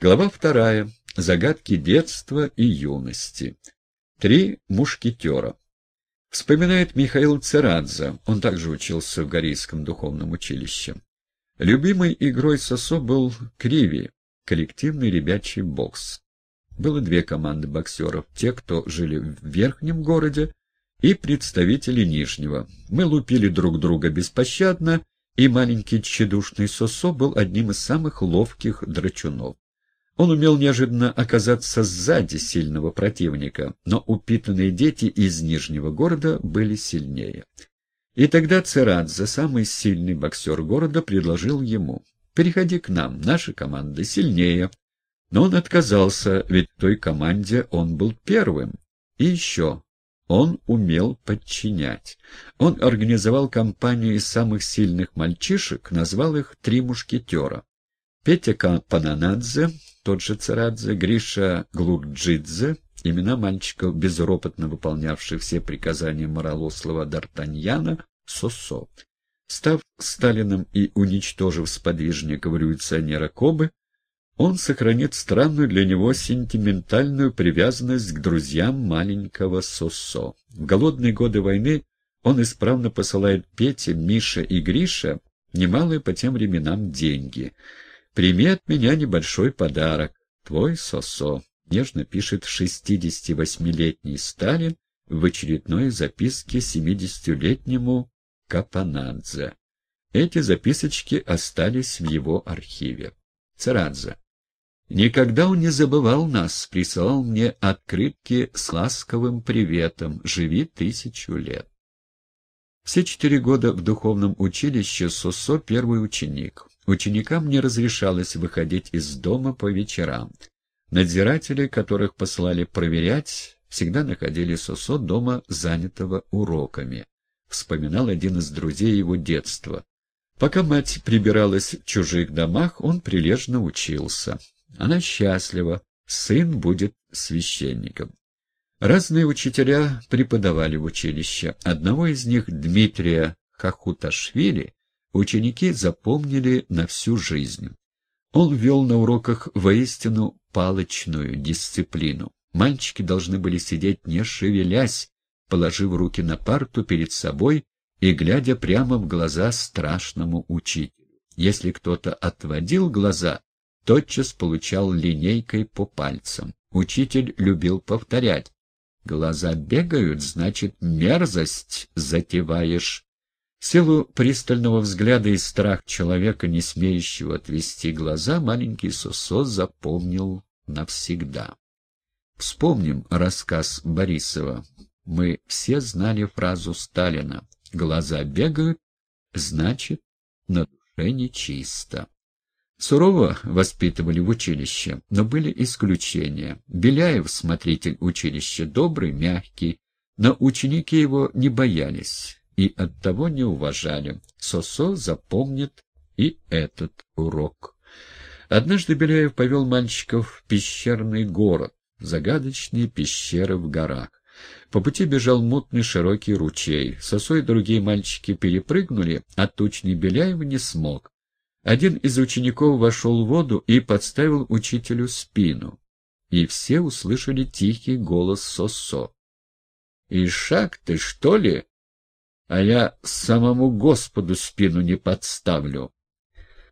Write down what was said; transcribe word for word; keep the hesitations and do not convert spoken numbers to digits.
Глава вторая. Загадки детства и юности. Три мушкетера. Вспоминает Михаил Церадзе, он также учился в Горийском духовном училище. Любимой игрой Сосо был криви, коллективный ребячий бокс. Было две команды боксеров, те, кто жили в верхнем городе, и представители нижнего. Мы лупили друг друга беспощадно, и маленький тщедушный Сосо был одним из самых ловких драчунов. Он умел неожиданно оказаться сзади сильного противника, но упитанные дети из Нижнего города были сильнее. И тогда Церадзе, самый сильный боксер города, предложил ему: «Переходи к нам, наша команда сильнее». Но он отказался, ведь в той команде он был первым. И еще, он умел подчинять. Он организовал компанию из самых сильных мальчишек, назвал их «Три мушкетера». Петя Пананадзе, тот же Церадзе, Гриша Глукджидзе, имена мальчиков, безропотно выполнявших все приказания малорослого Д'Артаньяна, Сосо. Став Сталиным и уничтожив сподвижников революционера Кобы, он сохранит странную для него сентиментальную привязанность к друзьям маленького Сосо. В голодные годы войны он исправно посылает Пете, Мише и Грише немалые по тем временам деньги. «Прими от меня небольшой подарок. Твой Сосо», — нежно пишет шестидесятивосьмилетний Сталин в очередной записке семидесятилетнему Капанадзе. Эти записочки остались в его архиве. Церадзе. «Никогда он не забывал нас, присылал мне открытки с ласковым приветом. Живи тысячу лет». Все четыре года в духовном училище Сосо первый ученик. Ученикам не разрешалось выходить из дома по вечерам. Надзиратели, которых посылали проверять, всегда находили Сосо дома занятого уроками, вспоминал один из друзей его детства. Пока мать прибиралась в чужих домах, он прилежно учился. Она счастлива, сын будет священником. Разные учителя преподавали в училище. Одного из них, Дмитрия Хахуташвили, ученики запомнили на всю жизнь. Он ввел на уроках воистину палочную дисциплину. Мальчики должны были сидеть не шевелясь, положив руки на парту перед собой и глядя прямо в глаза страшному учителю. Если кто-то отводил глаза, тотчас получал линейкой по пальцам. Учитель любил повторять: «Глаза бегают, значит, мерзость затеваешь». Силу пристального взгляда и страх человека, не смеющего отвести глаза, маленький Сосо запомнил навсегда. Вспомним рассказ Борисова. Мы все знали фразу Сталина: «Глаза бегают, значит, на душе нечисто». Сурово воспитывали в училище, но были исключения. Беляев, смотритель училища, добрый, мягкий, но ученики его не боялись и оттого не уважали. Сосо запомнит и этот урок. Однажды Беляев повел мальчиков в пещерный город, загадочные пещеры в горах. По пути бежал мутный широкий ручей. Сосо и другие мальчики перепрыгнули, а тучный Беляев не смог. Один из учеников вошел в воду и подставил учителю спину. И все услышали тихий голос Сосо: «Ишак ты, что ли? А я самому Господу спину не подставлю».